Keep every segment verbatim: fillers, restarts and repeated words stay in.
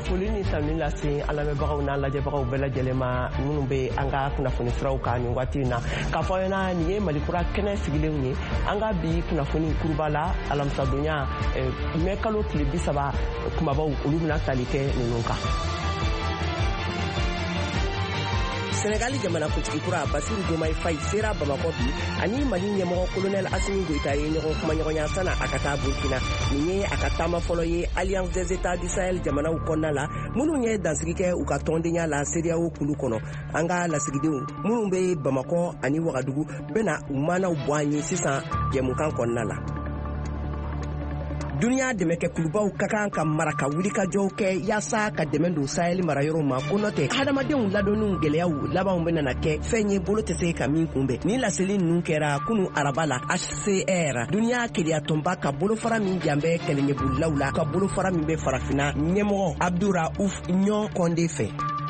foli ni tanu lase alamebagaw na lajɛbagaw bɛɛ lajɛlen ma minnu bɛ an ka kunnafoni siraw kan nin waati in na k'a fɔ aw ɲɛna nin ye malikura kɛnɛ sigilenw ye an ka bi kunnafoni kuruba la alamisadonya mɛ kalo tile bi saba kumabaw olu bɛna tali kɛ ninnu kan. Senegali jamana kuntigi kura Basiru Diomaye Faye sera Bamako bi ani Mali ɲɛmɔgɔ colonel Assimi Goïta ye ɲɔgɔn kuma ɲɔgɔnya sana a ka taa Burkina nin ye a ka taama fɔlɔ ye Alliance des États du Sahel jamanaw kɔnɔna la minnu ye dansigi kɛ u ka tɔndenya la C D A O kulu kɔnɔ an ka lasigidenw minnu bɛ Bamako ani Wagadugu bɛna u manaw bɔ an ye sisan jɛmukan kɔnɔna la. Duniya dɛmɛ kɛ kulubaw ka kan ka maraka wuli ka jɔw kɛ yaasa ka dɛmɛ don Sahel marayɔrɔ ma ko nɔtɛ hadamadenw ladɔnniw gɛlɛyaw labanw bɛna kɛ fɛn ye bolo tɛ se ka min kunbɛn ni laseli ninnu kɛra kunu araba la H C R duniya keleyatɔnba ka bolofara min janbɛ kɛlɛɲɛbolilaw la ka bolofara min bɛ farafina ɲɛmɔgɔ Abdouraouf Ɲɔ Kɔnde fɛ.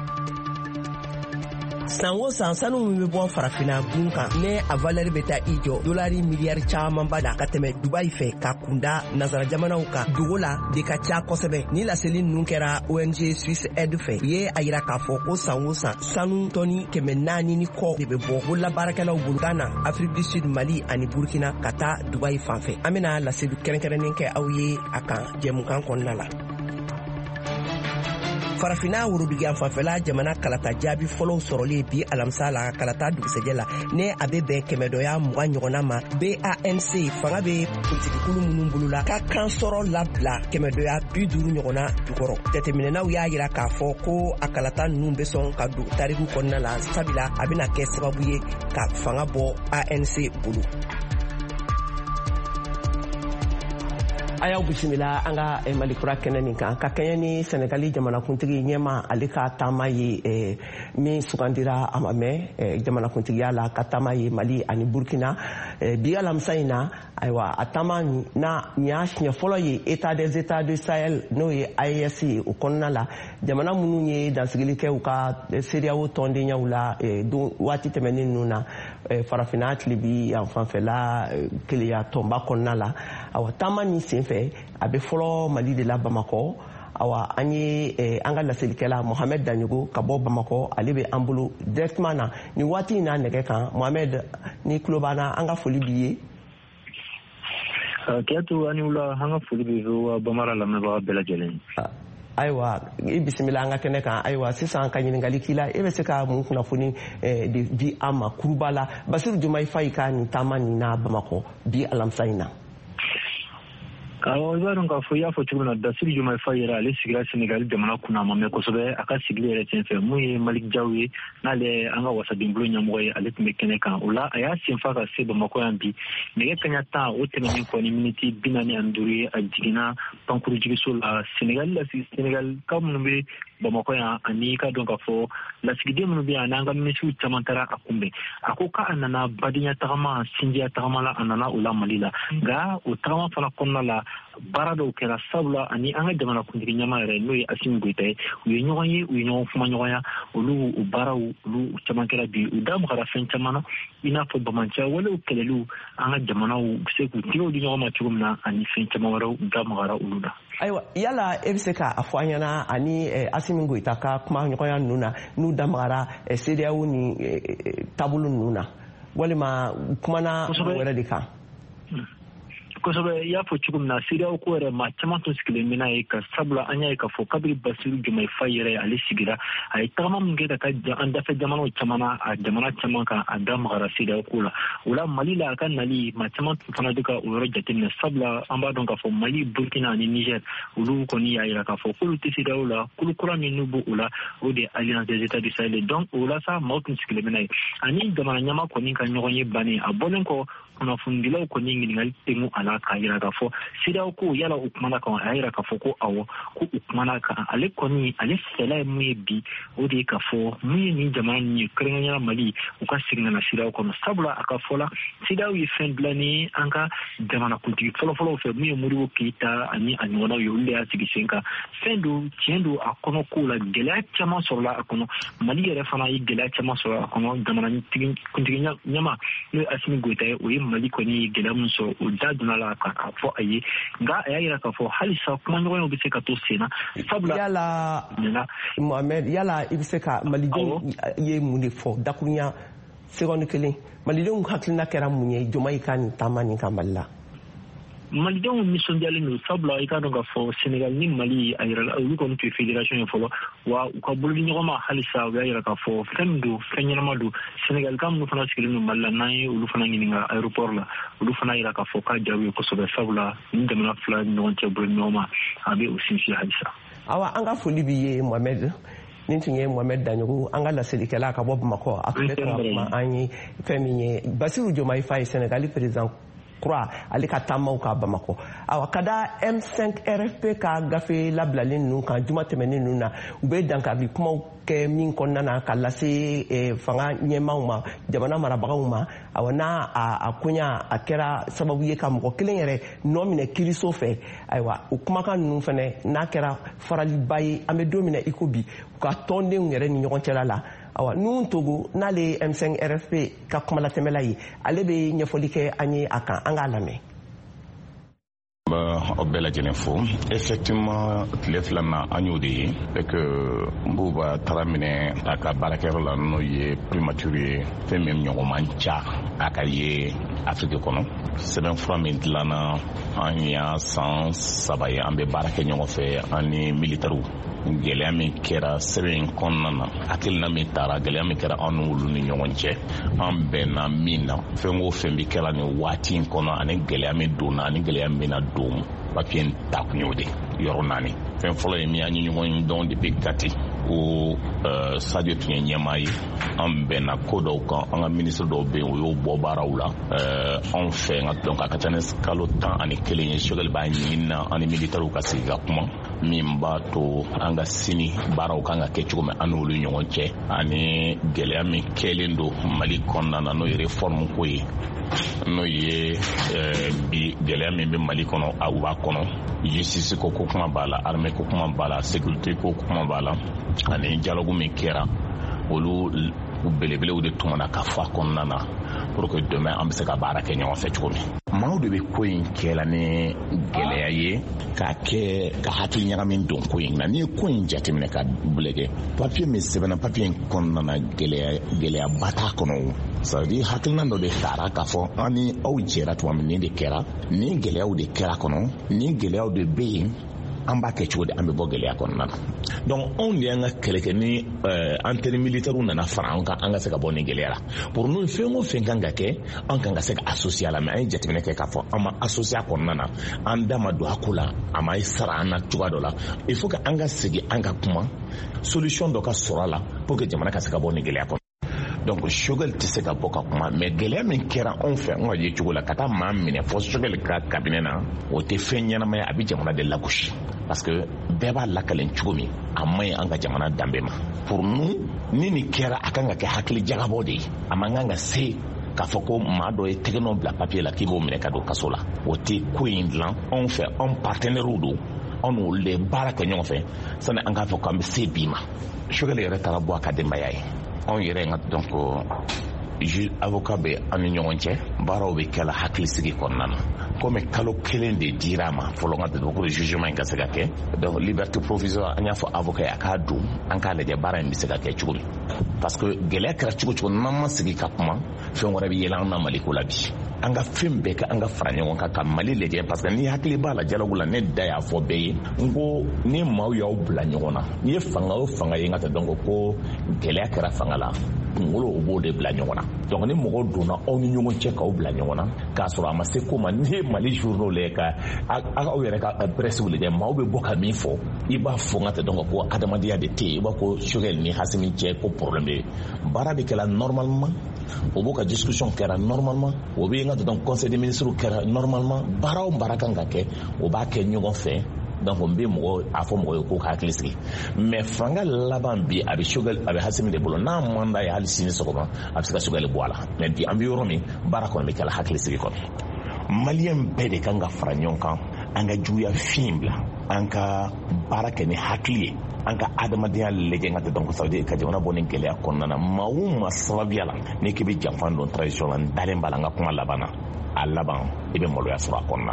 San o san sanu min bɛ bɔ farafina gun kan ne a valeur bɛ taa i jɔ dolari miliyari camanba la ka tɛmɛ Dubai fɛ ka kunda nazara jamanaw kan dogo la de ka ca kosɛbɛ ni laseli ninnu kɛra O N G Swiss Aid fɛ u ye a yira k'a fɔ ko san o san sanu tɔni kɛmɛ naani ni kɔ de bɛ bɔ bololabaarakɛlaw bolo Ghana, Afrique du Sud, Mali ani Burkina ka taa Dubai fan fɛ an bɛna laseli kɛrɛnkɛrɛnnen kɛ aw ye a kan jɛmukan kɔnɔna la. Farafina worodugiya fanfɛla jamana kalata jaabi fɔlɔw sɔrɔlen bi alamisa la kalata dugusɛjɛ la ne a bɛ bɛn kɛmɛdɔya mugan ɲɔgɔnna ma B A N C fanga bɛ politikikulu minnu bolo la ka kan sɔrɔ labila kɛmɛdɔya bi duuru ɲɔgɔnna jukɔrɔ jateminɛnaw y'a yira k'a fɔ ko a kalata ninnu bɛ sɔn ka don tariku kɔnɔna la sabula a bɛna kɛ sababu ye ka fanga bɔ A N C bolo. A y'aw bisimila an ka malikura kɛnɛ nin kan ka kɛɲɛ ni Senegali jamanakuntigi ɲɛma ale ka taama ye min sugandira a ma mɛn jamanakuntigiya la ka taama ye Mali ani Burkina bi alamisa in na ayiwa a taama na nin y'a siɲɛ fɔlɔ ye État des États du Sahel n'o ye A E S ye o kɔnɔna la jamana minnu ye dansigili kɛ u ka C D A O tɔndenyaw la waati tɛmɛnen ninnu na farafina tilibi yan fanfɛla keleya tɔnba kɔnɔna la awa taama ni senfɛ a bɛ fɔlɔ Mali de la Bamakɔ awa an ye an ka laselikɛla Mohamed Daɲogo ka bɔ Bamakɔ ale bɛ an bolo directement na ni waati in na nɛgɛ kan Mohamed ni tulo b'an an ka foli b'i ye. Kɛtu ani wula an ka foli b'i ye Bamara lamɛnbaga bɛɛ lajɛlen. Ayiwa i bisimila an ka kɛnɛ kan ayiwa sisan ka ɲininkali k'i la e bɛ se ka mun kunnafoni de di an ma kuruba la Basiru Diomaye Faye ka nin taama nin na Bamakɔ bi alamisa in na. Awɔ i b'a dɔn k'a fɔ i y'a fɔ cogo min na Basiru Diomaye Faye yɛrɛ ale sigira Senegali jamana kunna a ma mɛn kosɛbɛ a ka sigili yɛrɛ sen fɛ mun ye Malick Diaw ye n'ale an ka wasadenbolo ɲɛmɔgɔ ye ale tun bɛ kɛnɛ kan o la a y'a senfa ka se Bamakɔ yan bi nɛgɛ kaɲa tan o tɛmɛnen kɔ ni miniti bi naani ani duuru ye a jiginna pankuru jigiso la Senegali lasigi Senegali ka minnu bɛ Bamakɔ yan ani ka dɔn k'a fɔ lasigiden minnu bɛ yan n'an ka minisiriw caman taara a kunbɛn a ko k'a nana badenya tagama sinjiya tagama la a nana o la Mali la nka o tagama fana kɔnɔna la baara dɔw kɛra sabula ani an ka jamanakuntigi ɲɛma yɛrɛ n'o ye Assimi Goïta ye u ye ɲɔgɔn ye u ye ɲɔgɔn kuma ɲɔgɔnya olu u baaraw olu caman kɛra bi u da magara fɛn caman na i n'a fɔ bamanciya walew kɛlɛliw an ka jamanaw bɛ se k'u tigɛw di ɲɔgɔn ma cogo min na ani fɛn caman wɛrɛw u da magara olu la. Ayiwa yala e bɛ se k'a fɔ an ɲɛna ani Assimi Goïta ka kuma ɲɔgɔnya ninnu na n'u da magara C D A O ni taabolo ninnu na walima kumana wɛrɛ de kan. Kosɛbɛ i y'a fɔ cogo min na C D A O ko yɛrɛ maa caman tun sigilen bɛ n'a ye ka sabula an y'a ye k'a fɔ kabini Basiru Diomaye Faye yɛrɛ ale sigira a ye tagama min kɛ ka taa an dafɛ jamanaw caman na a jamana caman kan a da magara C D A O ko la o la Mali la a ka nali maa caman tun fana bɛ ka o yɔrɔ jateminɛ sabula an b'a dɔn k'a fɔ Mali, Burkina ani Niger olu kɔni y'a jira k'a fɔ k'olu tɛ C D A O la kulu kura min n'u b'o o la o de ye Alliance des États du Sahel donc o la sa maaw tun sigilen bɛ n'a ye ani jamana ɲɛma kɔni ka ɲɔgɔn ye bannen a bɔlen kɔ kunnafonidilaw kɔni ɲininkali tɛngu a la k'a jira k'a fɔ C D A O ko yala u kumana kan a y'a jira k'a fɔ ko awɔ ko u kumana kan ale kɔni ale fɛla ye mun ye bi o de ye k'a fɔ mun ye nin jamana nin ye kɛrɛnkɛrɛnnenya Mali u ka segin ka na C D A O kɔnɔ sabula a ka fɔ la C D A O ye fɛn dilannen an ka jamanakuntigi fɔlɔfɔlɔw fɛ mun ye Modibo Keyita ani a ɲɔgɔnnaw ye olu de y'a sigi sen kan fɛn don tiɲɛ don a kɔnɔ ko la gɛlɛya caman sɔrɔla a kɔnɔ Mali yɛrɛ fana ye gɛlɛya caman sɔrɔ a kɔnɔ jamanakuntigi ɲɛma n'o ye Assimi Goïta ye o ye mali kɔni gɛlɛya min sɔrɔ o da donna la ka fɔ a ye nka a y'a yira k'a fɔ halisa kumaɲɔgɔnw bɛ se ka to sen na sabula yala Mohamed yala i bɛ se ka malidenw ye mun de fɔ dakurunya seconde kelen malidenw hakilina kɛra mun ye joma i ka nin taama nin kan Mali la malidenw nisɔndiyalen don sabula i ka dɔn k'a fɔ Senegal ni Mali a yɛrɛ olu kɔni tun ye fédération ye fɔlɔ wa u ka bolodi ɲɔgɔn ma halisa u y'a yira k'a fɔ fɛn min don fɛn ɲɛnama don Senegal ka minnu fana sigilen don Mali la n'an ye olu fana ɲininka aéroport la olu fana yira k'a fɔ k'a jaabi ye kosɛbɛ sabula ni jamana fila ni ɲɔgɔn cɛ bolodi ɲɔgɔn ma a bɛ o sinsin halisa. Awa an ka foli b'i ye Mohamed nin tun ye Mohamed Danyogo an ka laselilikɛla ka bɔ Bamakɔ a tun bɛ ka kuma an ye fɛn min ye Bassirou Diomaye Faye Senegal président kura ale ka taamaw ka Bamakɔ awa ka da M cinq R F P ka gafe labilalen ninnu kan juma tɛmɛnen ninnu na u bɛ dankari kumaw kɛ min kɔnɔna na ka lase fanga ɲɛmaaw ma jamana marabagaw ma awa n'a a koɲa a kɛra sababu ye ka mɔgɔ kelen yɛrɛ nɔ minɛ kiiriso fɛ ayiwa o kumakan ninnu fɛnɛ n'a kɛra faraliba ye an bɛ don min na i ko bi u ka tɔndenw yɛrɛ ni ɲɔgɔn cɛla la awa Nuhun Togo n'ale ye M cinq R F P ka kumalatɛmɛla ye ale bɛ ɲɛfɔli kɛ an ye a kan an k'a lamɛn. Aw bɛɛ lajɛlen fo effectivement tile filanan an y'o de ye c'est que Buba taara minɛ a ka baarakɛyɔrɔ la n'o ye primature ye fɛn min ɲɔgɔn man ca a ka ye Afrique kɔnɔ sɛbɛnfura min dilanna an y'a san saba ye an bɛ baara kɛ ɲɔgɔn fɛ an ni militaires gɛlɛya min kɛra sɛbɛn in kɔnɔna na hakilina min taara gɛlɛya min kɛra an n'olu ni ɲɔgɔn cɛ an bɛnna min na fɛn o fɛn bɛ kɛra nin waati in kɔnɔ ani gɛlɛya min donna ani gɛlɛya min na don papiye in ta kun y'o de yɔrɔ naani fɛn fɔlɔ ye min y'an ye ɲɔgɔn dɔn depuis Kati ko Sadio tun ye ɲɛmaa ye an bɛnna ko dɔw kan an ka ministre dɔw bɛ yen o y'o bɔ baaraw la anw fɛ nka donc a ka ca ni kalo tan ani kelen ye Choguel b'a ɲini na ani militaires ka sigi ka kuma min b'a to an ka sini baaraw kan ka kɛ cogo min an n'olu ɲɔgɔn cɛ ani gɛlɛya min kɛlen don Mali kɔnɔna na n'o ye réforme ko ye n'o ye bi gɛlɛya min bɛ Mali kɔnɔ a b'a kɔnɔ justice ko ko kuma b'a la armée ko kuma b'a la sécurité ko kuma b'a la ani dialogue min kɛra olu belebelew de tuma ka fa kɔnɔna na pour que demain an bɛ se ka baara kɛ ɲɔgɔn fɛ cogo min maaw de bɛ ko in kɛla ni gɛlɛya ye k'a kɛ ka hakili ɲagami don ko in na n'i ye ko in jateminɛ ka bilege papiye min sɛbɛnna papiye in kɔnɔna na gɛlɛya gɛlɛyaba t'a kɔnɔ ça veut dire hakilina dɔ de taara k'a fɔ an ni aw jɛra tuma min nin de kɛra nin gɛlɛyaw de kɛra kɔnɔ nin gɛlɛyaw de bɛ yen an b'a kɛ cogo di an bɛ bɔ gɛlɛya kɔnɔna na donc anw de y'an ka kɛlɛ kɛ ni antenne militaires nana fara an kan an ka se ka bɔ nin gɛlɛya la pour nous fɛn o fɛn kan ka kɛ an kan ka se ka associer a la mais an ye jateminɛ kɛ k'a fɔ an ma associer a kɔnɔna na an da ma don a ko la a ma sara an na cogoya dɔ la il faut que an ka segin an ka kuma solution dɔ ka sɔrɔ a la pour que jamana ka se ka bɔ nin gɛlɛya kɔnɔ. Donc Choguel tɛ se ka bɔ ka kuma mais gɛlɛya min kɛra anw fɛ an ka ye cogo la ka taa maa minɛ fɔ Choguel ka cabinet na o tɛ fɛn ɲɛnama ye a bɛ jamana de lagosi parce que bɛɛ b'a lakalen cogo min a man ɲi an ka jamana danbe ma pour nous ni nin kɛra a kan ka kɛ hakili jagabɔ de ye a man kan ka se k'a fɔ ko maa dɔ ye tɛgɛ nɔ bila papiye la k'i b'o minɛ ka don kaso la o tɛ ko in dilan anw fɛ anw partenaires don anw n'olu de baara kɛ ɲɔgɔn fɛ sani an k'a fɔ k'an bɛ se bi ma Choguel yɛrɛ taara bɔ a ka denbaya ye anw yɛrɛ nka donc juge avocat bɛ an ni ɲɔgɔn cɛ baaraw bɛ kɛla hakilisigi kɔnɔna na komi kalo kelen de dira ma fɔlɔ ka dɔn ko jugement in ka se ka kɛ donc liberté provisoire an y'a fɔ avocat ye a k'a don an k'a lajɛ baara in bɛ se ka kɛ cogo min parce que gɛlɛya kɛra cogo cogo n'an ma sigi ka kuma fɛn wɛrɛ bɛ yɛlɛ an na Mali ko la bi an ka fɛn bɛɛ kɛ an ka fara ɲɔgɔn kan ka Mali lajɛ parce que ni hakili b'a la dialogue la ne da y'a fɔ bɛɛ ye n ko ni maaw y'aw bila ɲɔgɔn na n'i ye fanga o fanga ye n ka tɛ dɔn ko gɛlɛya kɛra fanga la kunkolo o b'o de bila ɲɔgɔn na donc ni mɔgɔw donna aw ni ɲɔgɔn cɛ k'aw bila ɲɔgɔn na k'a sɔrɔ a ma se ko ma n'i ye Mali journaux lajɛ ka aw yɛrɛ ka presse lajɛ maaw bɛ bɔ ka min fɔ i b'a fɔ n ka tɛ dɔn ko adamadenya de tɛ yen i b'a ko Choguel ni Hasimi cɛ ko problème bɛ baara de kɛra normalement o b'o ka discussion kɛra normalement o bɛ n ka tɛ dɔn conseil des ministres kɛra normalement baara o baara kan ka kɛ o b'a kɛ ɲɔgɔn fɛ donc n bɛ mɔgɔ a fɔ mɔgɔ ye ko ka hakili sigi mais fanga laban bi a bɛ Choguel a bɛ Hasimi de bolo n'a mandat ye hali sini sɔgɔma a bɛ se ka Choguel bɔ a la mais bi an bɛ yɔrɔ min baara kɔni bɛ kɛla hakili sigi kɔnɔ maliyɛn bɛɛ de kan ka fara ɲɔgɔn kan an ka juguya fiɲɛ bila an ka baara kɛ ni hakili ye an ka adamadenya lajɛ ka tɛ dɔn kosɛbɛ ka jamana bɔ ni gɛlɛya kɔnɔna na maa o maa sababuya la n'i k'i bɛ janfa dɔn tradition la n dalen b'a la n ka kuma laban na a laban i bɛ maloya sɔrɔ a kɔnɔna